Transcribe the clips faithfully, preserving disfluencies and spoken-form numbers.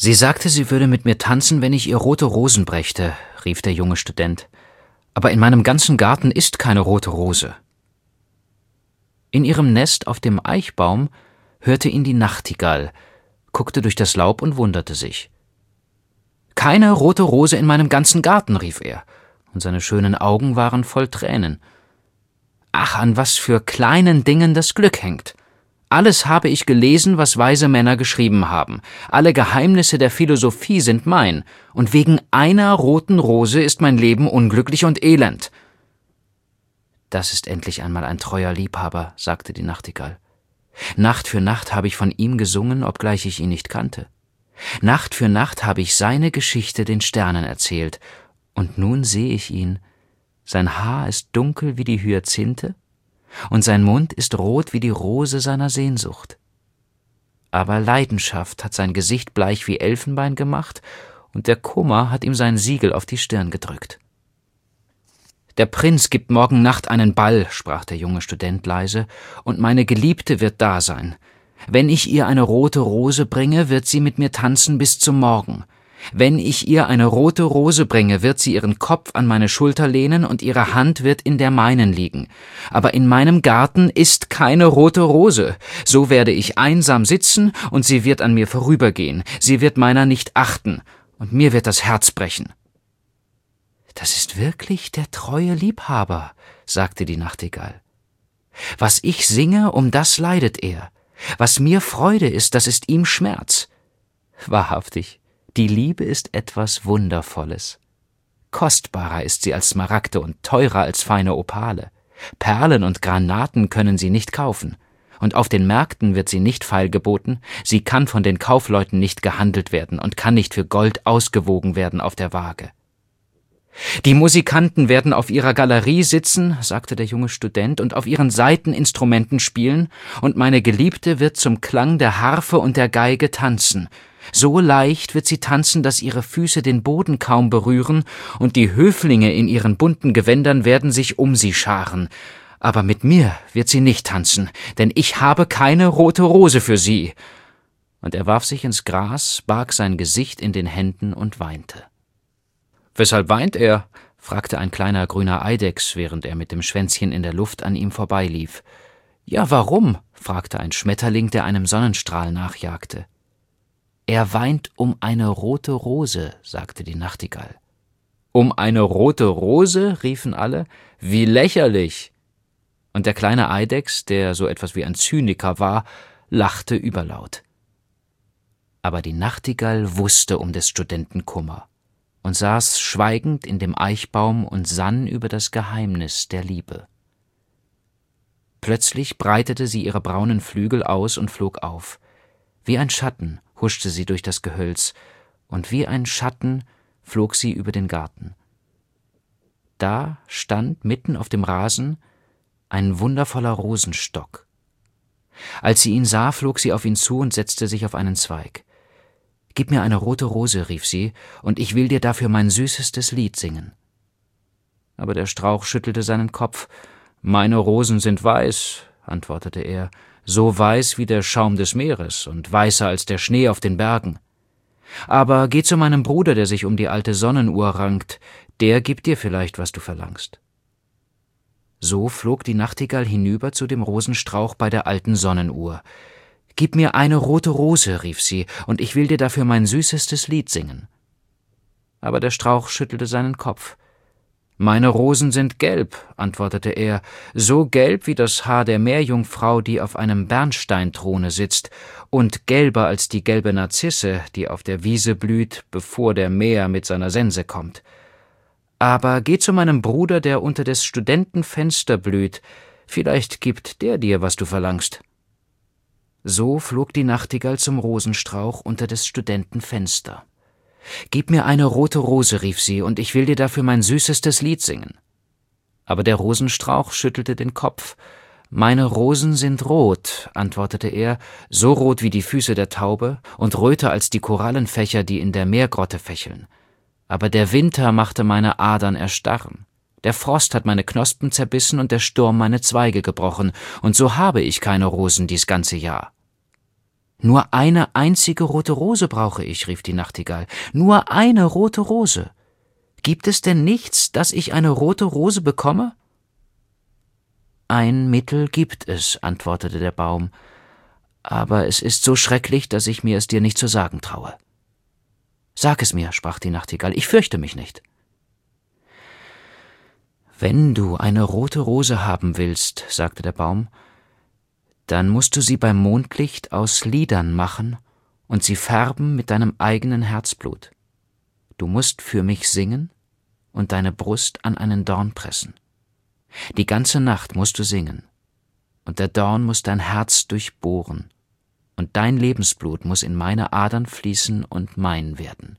»Sie sagte, sie würde mit mir tanzen, wenn ich ihr rote Rosen brächte«, rief der junge Student. »Aber in meinem ganzen Garten ist keine rote Rose.« In ihrem Nest auf dem Eichbaum hörte ihn die Nachtigall, guckte durch das Laub und wunderte sich. »Keine rote Rose in meinem ganzen Garten«, rief er, und seine schönen Augen waren voll Tränen. »Ach, an was für kleinen Dingen das Glück hängt! Alles habe ich gelesen, was weise Männer geschrieben haben. Alle Geheimnisse der Philosophie sind mein, und wegen einer roten Rose ist mein Leben unglücklich und elend.« »Das ist endlich einmal ein treuer Liebhaber«, sagte die Nachtigall. »Nacht für Nacht habe ich von ihm gesungen, obgleich ich ihn nicht kannte. Nacht für Nacht habe ich seine Geschichte den Sternen erzählt, und nun sehe ich ihn. Sein Haar ist dunkel wie die Hyazinthe, und sein Mund ist rot wie die Rose seiner Sehnsucht. Aber Leidenschaft hat sein Gesicht bleich wie Elfenbein gemacht, und der Kummer hat ihm sein Siegel auf die Stirn gedrückt.« »Der Prinz gibt morgen Nacht einen Ball«, sprach der junge Student leise, »und meine Geliebte wird da sein. Wenn ich ihr eine rote Rose bringe, wird sie mit mir tanzen bis zum Morgen. Wenn ich ihr eine rote Rose bringe, wird sie ihren Kopf an meine Schulter lehnen und ihre Hand wird in der meinen liegen. Aber in meinem Garten ist keine rote Rose. So werde ich einsam sitzen und sie wird an mir vorübergehen. Sie wird meiner nicht achten und mir wird das Herz brechen.« »Das ist wirklich der treue Liebhaber«, sagte die Nachtigall. »Was ich singe, um das leidet er. Was mir Freude ist, das ist ihm Schmerz. Wahrhaftig, die Liebe ist etwas Wundervolles. Kostbarer ist sie als Smaragde und teurer als feine Opale. Perlen und Granaten können sie nicht kaufen. Und auf den Märkten wird sie nicht feilgeboten, sie kann von den Kaufleuten nicht gehandelt werden und kann nicht für Gold ausgewogen werden auf der Waage. »Die Musikanten werden auf ihrer Galerie sitzen«, sagte der junge Student, »und auf ihren Saiteninstrumenten spielen, und meine Geliebte wird zum Klang der Harfe und der Geige tanzen. So leicht wird sie tanzen, dass ihre Füße den Boden kaum berühren, und die Höflinge in ihren bunten Gewändern werden sich um sie scharen. Aber mit mir wird sie nicht tanzen, denn ich habe keine rote Rose für sie.« Und er warf sich ins Gras, barg sein Gesicht in den Händen und weinte. »Weshalb weint er?« fragte ein kleiner grüner Eidechs, während er mit dem Schwänzchen in der Luft an ihm vorbeilief. »Ja, warum?« fragte ein Schmetterling, der einem Sonnenstrahl nachjagte. »Er weint um eine rote Rose«, sagte die Nachtigall. »Um eine rote Rose?« riefen alle. »Wie lächerlich!« Und der kleine Eidechs, der so etwas wie ein Zyniker war, lachte überlaut. Aber die Nachtigall wusste um des Studenten Kummer und saß schweigend in dem Eichbaum und sann über das Geheimnis der Liebe. Plötzlich breitete sie ihre braunen Flügel aus und flog auf. Wie ein Schatten huschte sie durch das Gehölz, und wie ein Schatten flog sie über den Garten. Da stand mitten auf dem Rasen ein wundervoller Rosenstock. Als sie ihn sah, flog sie auf ihn zu und setzte sich auf einen Zweig. »Gib mir eine rote Rose«, rief sie, »und ich will dir dafür mein süßestes Lied singen.« Aber der Strauch schüttelte seinen Kopf. »Meine Rosen sind weiß«, antwortete er, »so weiß wie der Schaum des Meeres und weißer als der Schnee auf den Bergen. Aber geh zu meinem Bruder, der sich um die alte Sonnenuhr rankt, der gibt dir vielleicht, was du verlangst.« So flog die Nachtigall hinüber zu dem Rosenstrauch bei der alten Sonnenuhr. »Gib mir eine rote Rose«, rief sie, »und ich will dir dafür mein süßestes Lied singen.« Aber der Strauch schüttelte seinen Kopf. »Meine Rosen sind gelb«, antwortete er, »so gelb wie das Haar der Meerjungfrau, die auf einem Bernsteinthrone sitzt, und gelber als die gelbe Narzisse, die auf der Wiese blüht, bevor der Mäher mit seiner Sense kommt. Aber geh zu meinem Bruder, der unter des Studenten Fenster blüht, vielleicht gibt der dir, was du verlangst.« So flog die Nachtigall zum Rosenstrauch unter des Studenten Fenster. »Gib mir eine rote Rose«, rief sie, »und ich will dir dafür mein süßestes Lied singen.« Aber der Rosenstrauch schüttelte den Kopf. »Meine Rosen sind rot«, antwortete er, »so rot wie die Füße der Taube und röter als die Korallenfächer, die in der Meergrotte fächeln. Aber der Winter machte meine Adern erstarren. Der Frost hat meine Knospen zerbissen und der Sturm meine Zweige gebrochen, und so habe ich keine Rosen dies ganze Jahr.« »Nur eine einzige rote Rose brauche ich«, rief die Nachtigall, »nur eine rote Rose. Gibt es denn nichts, dass ich eine rote Rose bekomme?« »Ein Mittel gibt es«, antwortete der Baum, »aber es ist so schrecklich, dass ich mir es dir nicht zu sagen traue.« »Sag es mir«, sprach die Nachtigall, »ich fürchte mich nicht.« »Wenn du eine rote Rose haben willst«, sagte der Baum, »dann musst du sie beim Mondlicht aus Lidern machen und sie färben mit deinem eigenen Herzblut. Du musst für mich singen und deine Brust an einen Dorn pressen. Die ganze Nacht musst du singen, und der Dorn muss dein Herz durchbohren, und dein Lebensblut muss in meine Adern fließen und mein werden.«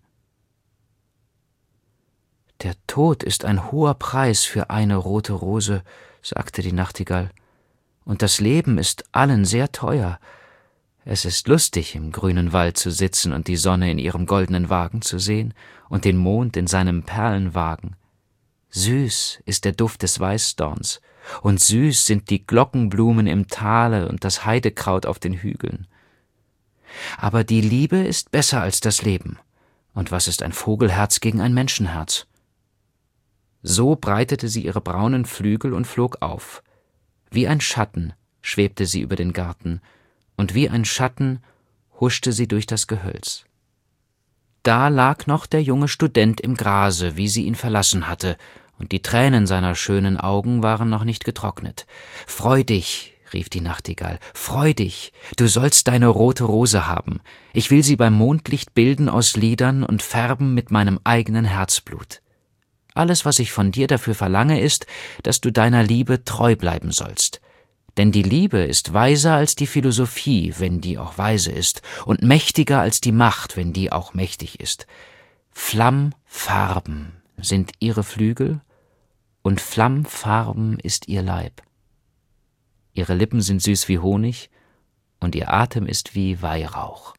»Der Tod ist ein hoher Preis für eine rote Rose«, sagte die Nachtigall, »und das Leben ist allen sehr teuer. Es ist lustig, im grünen Wald zu sitzen und die Sonne in ihrem goldenen Wagen zu sehen und den Mond in seinem Perlenwagen. Süß ist der Duft des Weißdorns, und süß sind die Glockenblumen im Tale und das Heidekraut auf den Hügeln. Aber die Liebe ist besser als das Leben, und was ist ein Vogelherz gegen ein Menschenherz?« So breitete sie ihre braunen Flügel und flog auf. Wie ein Schatten schwebte sie über den Garten, und wie ein Schatten huschte sie durch das Gehölz. Da lag noch der junge Student im Grase, wie sie ihn verlassen hatte, und die Tränen seiner schönen Augen waren noch nicht getrocknet. »Freu dich«, rief die Nachtigall, »freu dich, du sollst deine rote Rose haben. Ich will sie beim Mondlicht bilden aus Lidern und färben mit meinem eigenen Herzblut. Alles, was ich von dir dafür verlange, ist, dass du deiner Liebe treu bleiben sollst. Denn die Liebe ist weiser als die Philosophie, wenn die auch weise ist, und mächtiger als die Macht, wenn die auch mächtig ist. Flammfarben sind ihre Flügel, und Flammfarben ist ihr Leib. Ihre Lippen sind süß wie Honig, und ihr Atem ist wie Weihrauch.«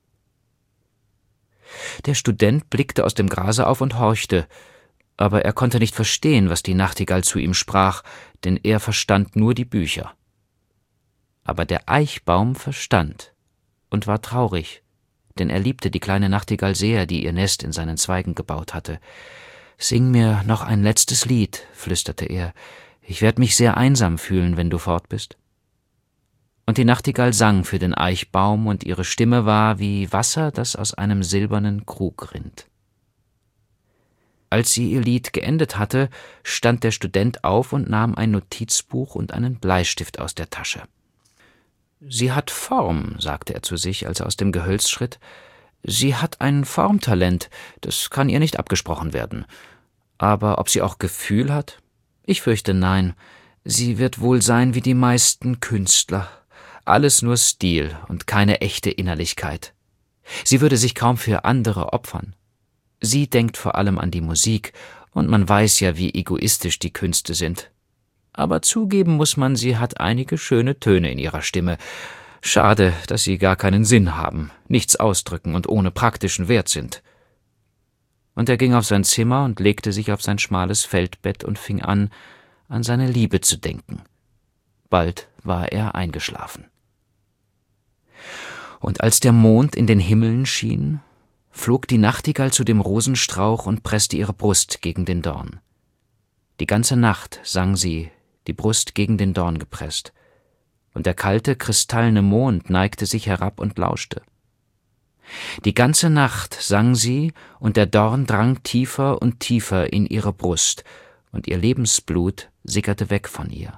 Der Student blickte aus dem Grase auf und horchte, aber er konnte nicht verstehen, was die Nachtigall zu ihm sprach, denn er verstand nur die Bücher. Aber der Eichbaum verstand und war traurig, denn er liebte die kleine Nachtigall sehr, die ihr Nest in seinen Zweigen gebaut hatte. »Sing mir noch ein letztes Lied«, flüsterte er, »ich werde mich sehr einsam fühlen, wenn du fort bist.« Und die Nachtigall sang für den Eichbaum, und ihre Stimme war wie Wasser, das aus einem silbernen Krug rinnt. Als sie ihr Lied geendet hatte, stand der Student auf und nahm ein Notizbuch und einen Bleistift aus der Tasche. »Sie hat Form«, sagte er zu sich, als er aus dem Gehölz schritt. »Sie hat ein Formtalent, das kann ihr nicht abgesprochen werden. Aber ob sie auch Gefühl hat? Ich fürchte nein. Sie wird wohl sein wie die meisten Künstler. Alles nur Stil und keine echte Innerlichkeit. Sie würde sich kaum für andere opfern. Sie denkt vor allem an die Musik, und man weiß ja, wie egoistisch die Künste sind. Aber zugeben muss man, sie hat einige schöne Töne in ihrer Stimme. Schade, dass sie gar keinen Sinn haben, nichts ausdrücken und ohne praktischen Wert sind.« Und er ging auf sein Zimmer und legte sich auf sein schmales Feldbett und fing an, an seine Liebe zu denken. Bald war er eingeschlafen. Und als der Mond in den Himmeln schien, flog die Nachtigall zu dem Rosenstrauch und presste ihre Brust gegen den Dorn. Die ganze Nacht sang sie, die Brust gegen den Dorn gepresst, und der kalte, kristallene Mond neigte sich herab und lauschte. Die ganze Nacht sang sie, und der Dorn drang tiefer und tiefer in ihre Brust, und ihr Lebensblut sickerte weg von ihr.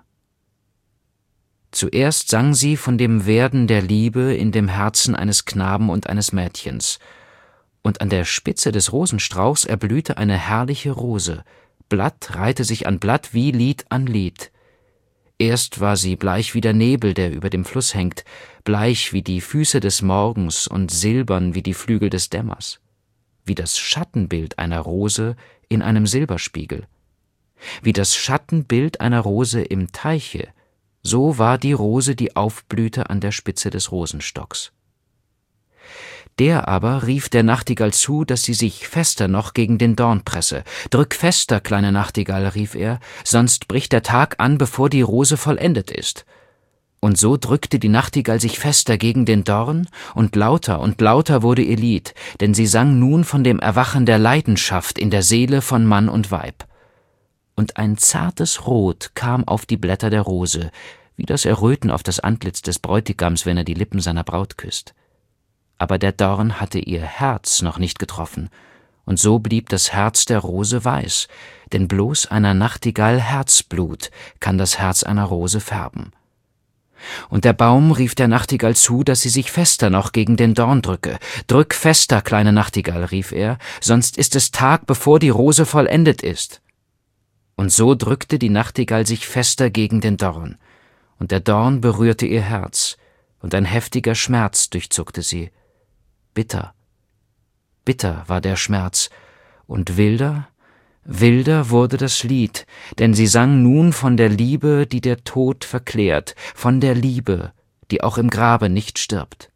Zuerst sang sie von dem Werden der Liebe in dem Herzen eines Knaben und eines Mädchens, und an der Spitze des Rosenstrauchs erblühte eine herrliche Rose, Blatt reihte sich an Blatt wie Lied an Lied. Erst war sie bleich wie der Nebel, der über dem Fluss hängt, bleich wie die Füße des Morgens und silbern wie die Flügel des Dämmers, wie das Schattenbild einer Rose in einem Silberspiegel. Wie das Schattenbild einer Rose im Teiche, so war die Rose, die aufblühte an der Spitze des Rosenstocks. Der aber rief der Nachtigall zu, dass sie sich fester noch gegen den Dorn presse. »Drück fester, kleine Nachtigall«, rief er, »sonst bricht der Tag an, bevor die Rose vollendet ist.« Und so drückte die Nachtigall sich fester gegen den Dorn, und lauter und lauter wurde ihr Lied, denn sie sang nun von dem Erwachen der Leidenschaft in der Seele von Mann und Weib. Und ein zartes Rot kam auf die Blätter der Rose, wie das Erröten auf das Antlitz des Bräutigams, wenn er die Lippen seiner Braut küsst. Aber der Dorn hatte ihr Herz noch nicht getroffen, und so blieb das Herz der Rose weiß, denn bloß einer Nachtigall Herzblut kann das Herz einer Rose färben. Und der Baum rief der Nachtigall zu, dass sie sich fester noch gegen den Dorn drücke. »Drück fester, kleine Nachtigall«, rief er, »sonst ist es Tag, bevor die Rose vollendet ist.« Und so drückte die Nachtigall sich fester gegen den Dorn, und der Dorn berührte ihr Herz, und ein heftiger Schmerz durchzuckte sie. Bitter, bitter war der Schmerz, und wilder, wilder wurde das Lied, denn sie sang nun von der Liebe, die der Tod verklärt, von der Liebe, die auch im Grabe nicht stirbt.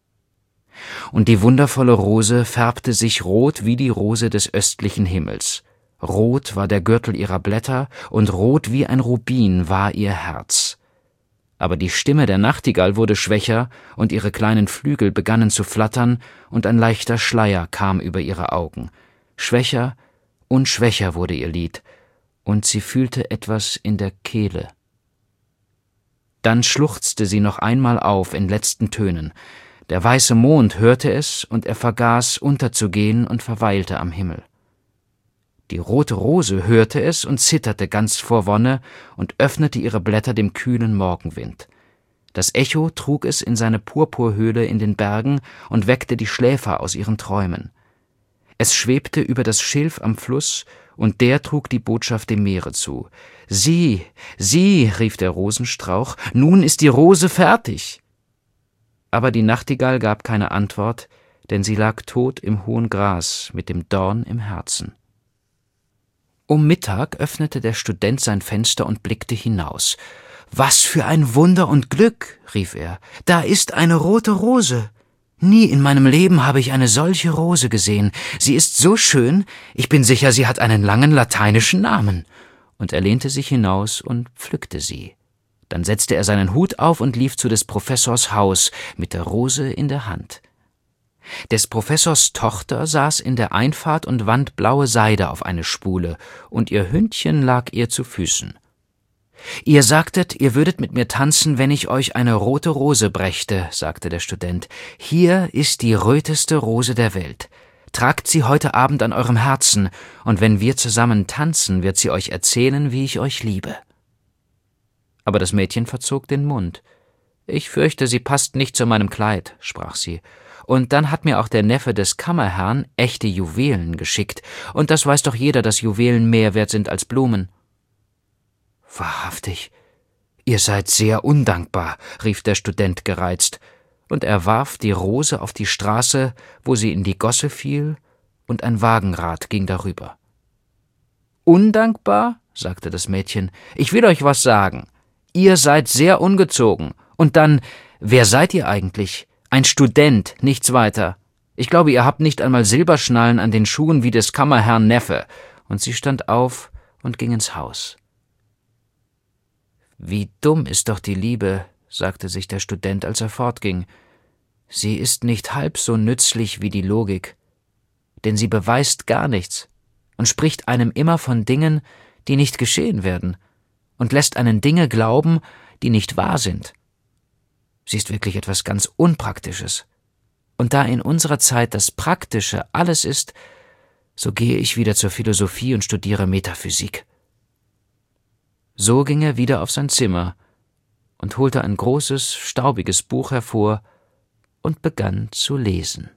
Und die wundervolle Rose färbte sich rot wie die Rose des östlichen Himmels. Rot war der Gürtel ihrer Blätter, und rot wie ein Rubin war ihr Herz. Aber die Stimme der Nachtigall wurde schwächer, und ihre kleinen Flügel begannen zu flattern, und ein leichter Schleier kam über ihre Augen. Schwächer und schwächer wurde ihr Lied, und sie fühlte etwas in der Kehle. Dann schluchzte sie noch einmal auf in letzten Tönen. Der weiße Mond hörte es, und er vergaß, unterzugehen, und verweilte am Himmel. Die rote Rose hörte es und zitterte ganz vor Wonne und öffnete ihre Blätter dem kühlen Morgenwind. Das Echo trug es in seine Purpurhöhle in den Bergen und weckte die Schläfer aus ihren Träumen. Es schwebte über das Schilf am Fluss, und der trug die Botschaft dem Meere zu. »Sieh, sieh«, rief der Rosenstrauch, »nun ist die Rose fertig!« Aber die Nachtigall gab keine Antwort, denn sie lag tot im hohen Gras mit dem Dorn im Herzen. Um Mittag öffnete der Student sein Fenster und blickte hinaus. »Was für ein Wunder und Glück«, rief er, »da ist eine rote Rose. Nie in meinem Leben habe ich eine solche Rose gesehen. Sie ist so schön, ich bin sicher, sie hat einen langen lateinischen Namen.« Und er lehnte sich hinaus und pflückte sie. Dann setzte er seinen Hut auf und lief zu des Professors Haus mit der Rose in der Hand. Des Professors Tochter saß in der Einfahrt und wand blaue Seide auf eine Spule, und ihr Hündchen lag ihr zu Füßen. »Ihr sagtet, ihr würdet mit mir tanzen, wenn ich euch eine rote Rose brächte«, sagte der Student. »Hier ist die röteste Rose der Welt. Tragt sie heute Abend an eurem Herzen, und wenn wir zusammen tanzen, wird sie euch erzählen, wie ich euch liebe.« Aber das Mädchen verzog den Mund. »Ich fürchte, sie passt nicht zu meinem Kleid«, sprach sie. »Und dann hat mir auch der Neffe des Kammerherrn echte Juwelen geschickt, und das weiß doch jeder, dass Juwelen mehr wert sind als Blumen.« »Wahrhaftig, ihr seid sehr undankbar«, rief der Student gereizt, und er warf die Rose auf die Straße, wo sie in die Gosse fiel, und ein Wagenrad ging darüber. »Undankbar?«, sagte das Mädchen, »ich will euch was sagen. Ihr seid sehr ungezogen. Und dann, wer seid ihr eigentlich? Ein Student, nichts weiter. Ich glaube, ihr habt nicht einmal Silberschnallen an den Schuhen wie des Kammerherrn Neffe.« Und sie stand auf und ging ins Haus. »Wie dumm ist doch die Liebe«, sagte sich der Student, als er fortging. »Sie ist nicht halb so nützlich wie die Logik, denn sie beweist gar nichts und spricht einem immer von Dingen, die nicht geschehen werden, und lässt einen Dinge glauben, die nicht wahr sind. Sie ist wirklich etwas ganz Unpraktisches. Und da in unserer Zeit das Praktische alles ist, so gehe ich wieder zur Philosophie und studiere Metaphysik.« So ging er wieder auf sein Zimmer und holte ein großes, staubiges Buch hervor und begann zu lesen.